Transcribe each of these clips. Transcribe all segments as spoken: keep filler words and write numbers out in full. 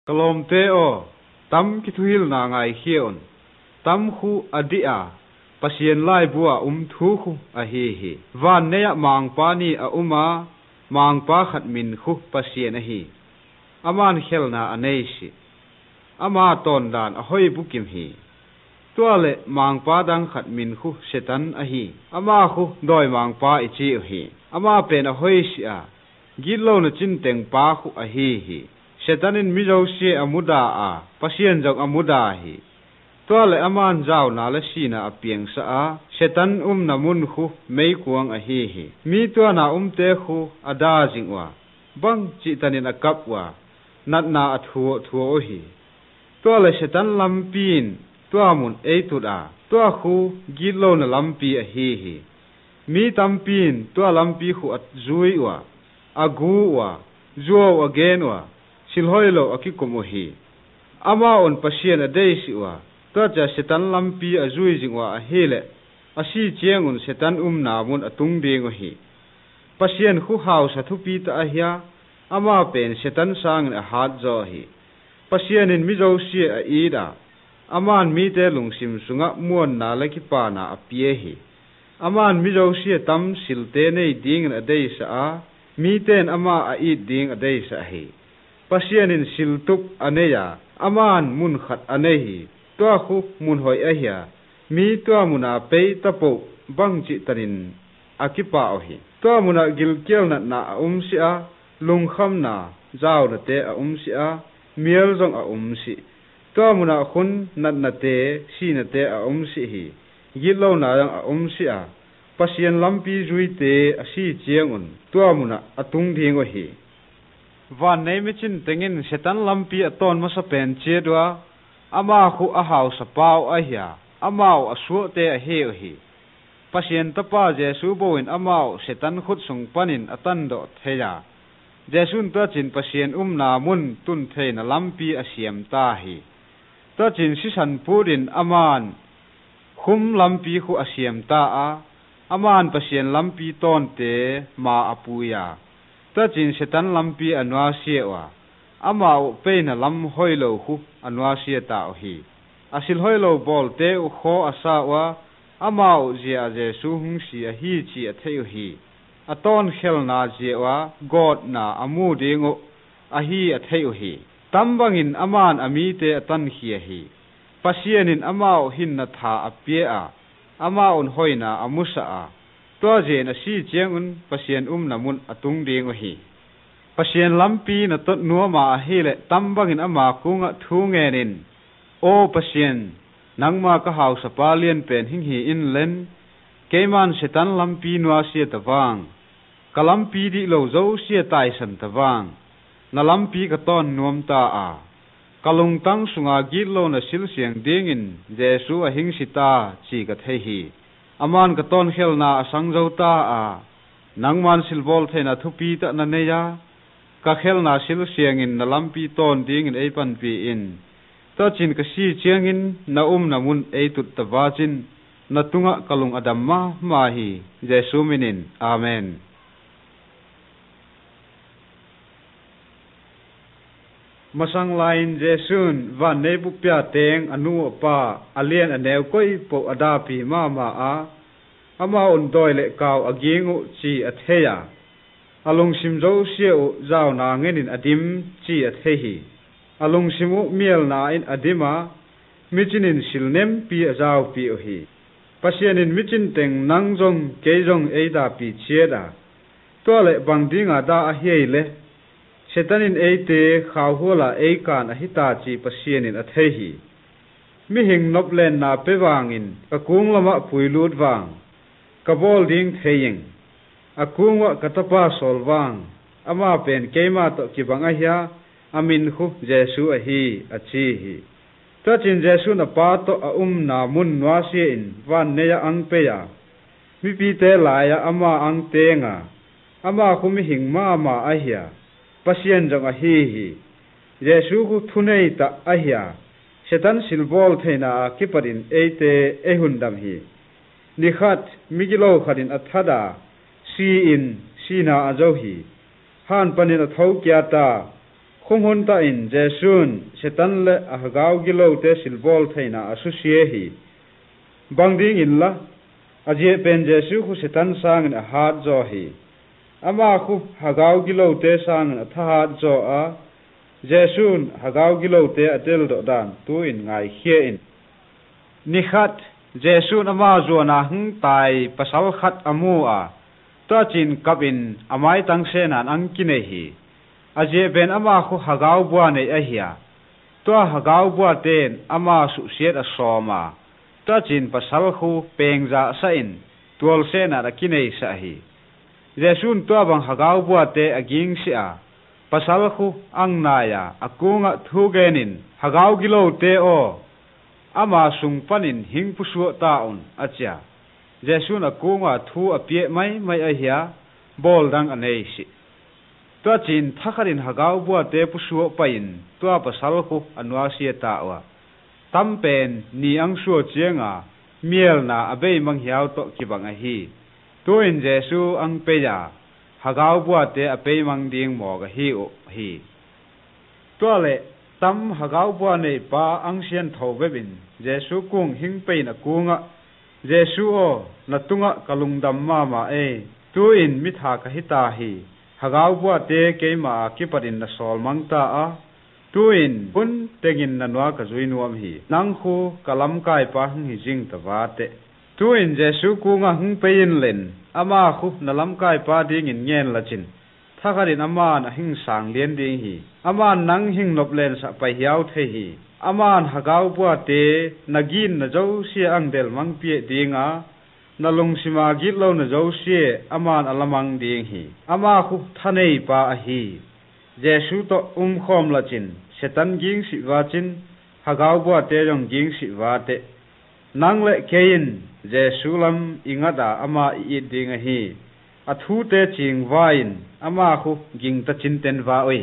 Kalom te o tam kithuil na ngai hion tam khu adia pasien lai bua um thu khu a hi hi van neya mang pa ni a uma mang pa khat min khu pasien a hi aman khelna anei si ama ton dan a hoi bukim hi tuale mang pa dang khat min khu setan a hi ama khu doi mang pa ichi hi ama pen a hoi si a gilo na chin teng pa khu a hi hi setanin mizo si amuda a pasien jong amuda hi tuale aman jaw na la sina a pieng sa a setan um na mun khu mei kuang a hi hi mi tua na um te khu ada jingwa bang chi tanin a kap wa nat na a thuo thuo hi tuale setan lampin tua mun ei tu da tua khu gilo na lampi a hi hi mi tampin tua lampi khu at zui wa agu wa zuo again wa silhoilo akikomo hi ama on pasien a dei si wa to cha setan lampi a zui jingwa a hele asi chengun setan um na mun atung ding hi pasien khu hau sa thupi ta a hia ama pen setan sang a hat zo hi pasien in mizo si a ida aman mi te lungsim sunga muan na laki pa na a pie hi aman mizo si tam silte nei ding a dei sa a mi ten ama a i ding a dei sa hi pasienin siltuk aneya aman mun khat anehi tua khu mun hoi ahia mi tua muna pei tapo bangchi tanin akipa ohi tua muna gilkel na na umsi a lungkham na jaw na te a umsi a miel jong a umsi tua muna khun nat na te si na te a umsi hi gilo na yang a umsi a pasien lampi zui te asi chiangun tua muna atung ding ohi van nei michin tengin setan lampi aton masa pen che dwa ama khu a hau sa pau a hia amao asu te a he hi pasien tapa jesu boin amao setan khut sung panin atan do theya jesun ta chin pasien um na mun tun theina lampi a siam ta hi ta chin si san purin aman khum lampi khu a siam ta a aman pasien lampi ton te ma apuya ta chin setan lampi anwa siewa amao peina lam hoilo khu anwa sia ta hi asil hoilo bol te u kho asawa amao zia je su hung si a hi chi a theu hi aton khel na jewa god na amu dingo a hi a theu hi tambangin aman ami te atan hi hi pasienin amao hin na tha apia a amaon hoina amusa a to je na si chengun pasien um namun atung ding hi pasien lampi na tot nuama a hele tambangin ama kunga thungenin o pasien nangma ka hau sa palien pen hing hi in len keman setan lampi nuwa sia tawang kalampi di lo zo sia tai san tawang na lampi ka ton nuam ta a kalung tang sunga gilo na sil siang dingin jesu a hing sita chi ka thei hi aman ka ton khel na asang zo ta a nangman silbol thena thupi ta na neya ka khel na sil siangin na lampi ton ding in eipan pi in ta chin ka si chiangin na um na mun ei tut ta wachin na tunga kalung adam ma ma hi jesu minin amen masang lain jesun van nebu pya teng anu pa alien anew koi po adapi ma ma a ama on doile kaw agingu chi atheya alung simjo siu zaw na ngenin adim chi athehi alung simu miel na in adima michinin silnem pi azaw pi ohi pasienin michin teng nangjong keijong eida pi chieda tole bangdinga da a heile setanin eite khawhola eikan ahita chi pasienin athehi mi hing noplen na pewangin akung lama puilut wang kabol ding theying akungwa katapa solwang ama pen keima to kibanga hia amin khu jesu a hi achi hi ta chin jesu na pa to a um na mun nwa si in van neya ang peya mi pi te laya ama ang tenga ama khu mi hing ma ma a hia pasien jong a hi hi jesu khu thunei ta a hia setan silbol theina kiparin eite ehundam hi nikhat migilo kharin athada si in sina ajohi han panin athau kya ta khung hon ta in jesun setan le ahgau gilo te silbol theina asusie hi bangding in la aje pen jesu khu setan sang a hat zo hi ama khu hagau gilo te sang a tha zo a jesun hagau gilo te atel do dan tu in ngai khie in ni khat jesun ama zo na hung tai pasal khat amu a ta chin kapin amai tang se nan ang ki nei hi aje ben ama khu hagau bua nei a hia to hagau bua ten ama su siet a soma ta chin pasal khu pengza sa in tuol se na da ki nei sa hi jesun to bang hagau bua te aging si a pasal khu ang na ya akunga thu genin hagau gilo te o ama sung panin hing pusu ta on acha jesun akunga thu apie mai mai a hia bol dang anei si to chin thakharin hagau bua te pusu pain to pasal khu anwa sia ta wa tampen ni ang suo chianga miel na abei mang hiao to kibang a hi to in jesu ang pe ya hagau bua te apei mang ding mo ga hi o hi to le tam hagau bua nei pa ang sian tho bebin jesu kung hing pe na kunga jesu o natunga kalungdam ma ma e tu in mi tha ka hita hi hagau bua te ke ma ki parin na sol mang ta a tu in bun tegin na nwa ka zui nuam hi nang khu kalam kai pa hing hi jing ta wa te tu in jesu kunga hung pe in len ama khu na lam kai pa ding in ngen la chin thakarin ama na hing sang lien ding hi ama nang hing nop len sa pa hiao the hi aman hagau bua te nagin na zo sia ang del mang pie dinga na lung sima git lo na zo sia aman alamang ding hi ama khu thanei pa a hi jesu to um khom la chin setan ging si wa chin hagau bua te jong ging si wa te nang le kein jesu lam ingada ama i ding a hi athu te ching vain ama khu ging ta chin ten wa oi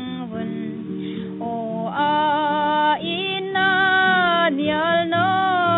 no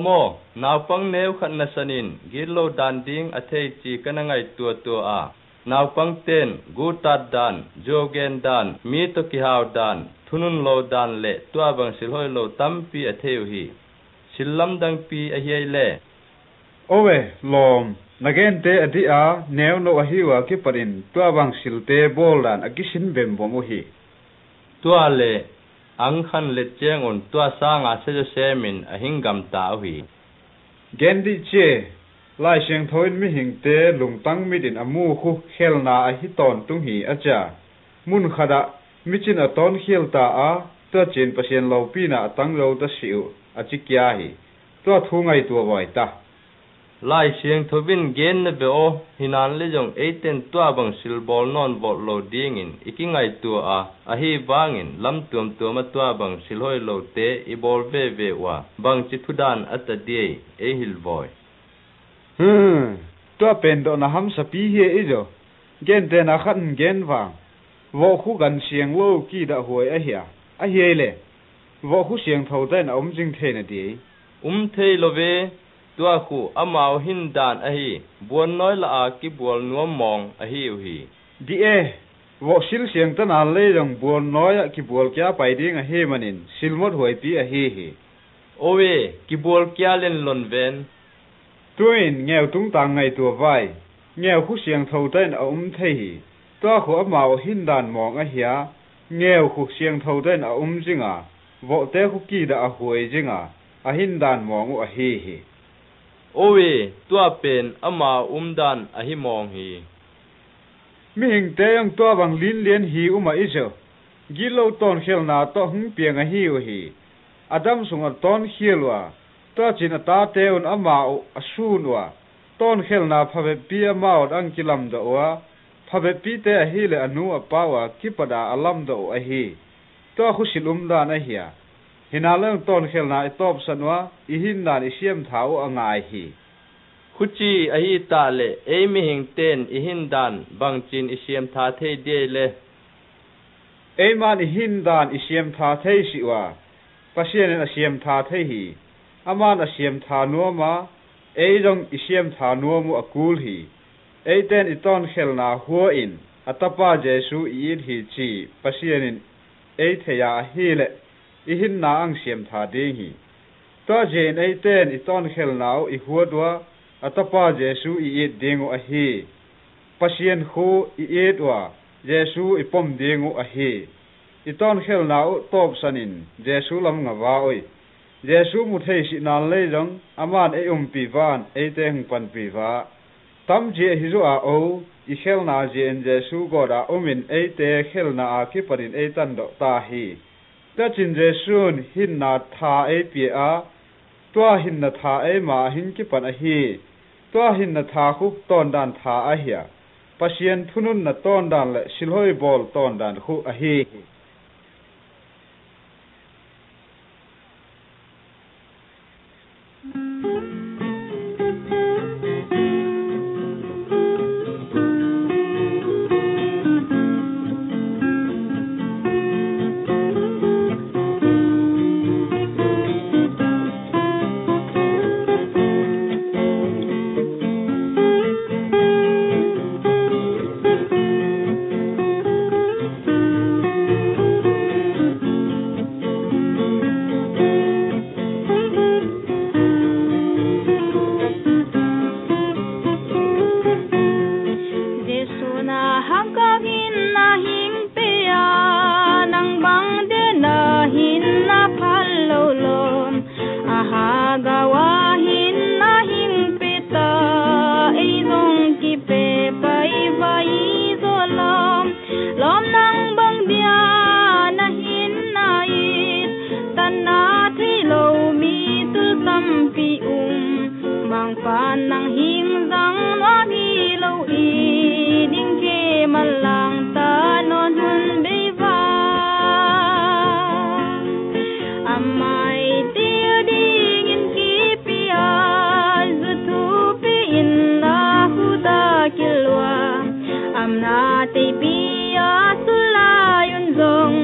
mo naw pang neu khan na sanin gilo dan ding athei chi kanangai tua tua a naw pang ten gutat dan jogen dan mi to ki haw dan thunun lo dan le tua bang silhoi lo tampi atheu hi sillam dang pi a hiai le owe lom nagen te adi a neu no a hiwa ki parin tua bang silte bol dan akisin bem bom hi tua le ang khan le cheng on tua sanga se jo semin a hingam ta hi gendi che lai seng thoin mi hingte lungtang mi din amu khu khelna a hi ton tung hi acha mun khada michin a ton khel ta a to chin pasien lo pi na tang lo ta siu a chi kya hi to thu ngai tu wai ta lai siang thobin gen na be o hinan le jong eighteen tua bang sil bol non bol lo ding in ikingai tu a a hi bangin lam tuam tuam tua bang sil hoi lo te i bol ve ve wa bang chi thudan ata die e hil boy hm tua pen do na ham sa pi he i jo gen te na khan gen wang wo khu gan siang lo ki da hoi a hia a hi le wo khu siang thau ta na om jing the na di um thei lo ve tua khu amao hin dan a hi buon noi la a ki buol nuam mong a hi u hi di e wo sil siang ta na le jong buon noi ki buol kya pai ding a he manin silmot hoi pi a hi hi owe ki buol kya len lon ven tuin nghèo tung tang ngai tua vai nghèo khu siang thau ta na um thei hi tua khu amao hin dan mong a hia nghèo khu siang thau ta na um jinga wo te khu ki da a hoi jinga a hin dan mong u a hi hi owe tua pen ama umdan a hi mong hi mi hing te yang tua bang lin lien hi uma iso gilo ton khel na to hung piang a hi u hi adam sunga ton khielwa to chin ata te un ama asun wa ton khel na phabe pi ama ang kilam da wa phabe pi te a hi le anu apa wa kipada alam da a hi to khu silum da na hiya hinaleng ton khel na top sanwa i hin dan i siam thau angai hi khuchi a hi ta le e mi hing ten i hin dan bang chin i siam tha thei de le e man i hin dan i siam tha thei si wa pasien a siam tha thei hi aman a siam tha no ma e jong i siam tha no mu akul hi e ten i ton khel na huo in atapa jesu i hi chi pasien in e theya hi le i hin na ang siam tha ding hi to jen ei ten i ton khel nau i huadwa atapa jesu i et dingu a hi pasien khu i etwa jesu i pom dingu a hi i ton khel nau top sanin jesu lam ngawa oi jesu mu thei si nan le jong aman e um pi van e teng pan pi va tam je hi zo a o i khel na jen jesu goda umin e te khel na a ki parin e tan do ta hi ta chin jesun hin na tha e pi a tua hin na tha e ma hin ki pan a hi tua hin na tha khu ton dan tha a hia pasien thunun na ton dan le silhoi bol ton dan khu a hi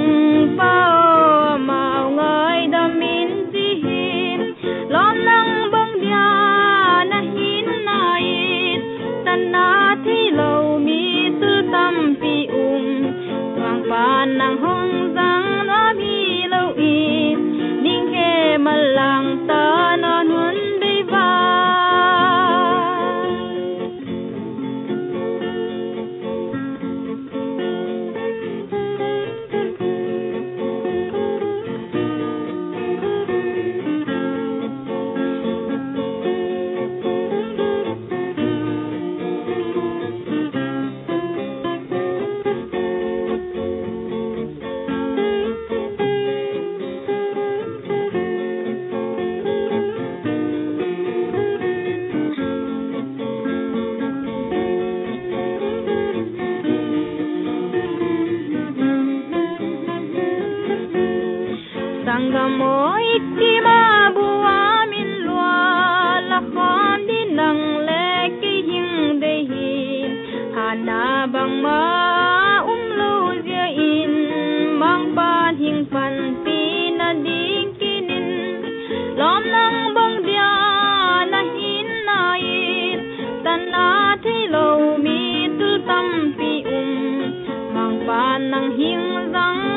Long moi ki ma bua min lua la khon di nang le ki hing de hin hana bang ma um lo zia in mang pan hing pan pi na ding kinin lom nang bang dia na hin na in tan na thi lo mi tu tam pi um mang pan nang hing dang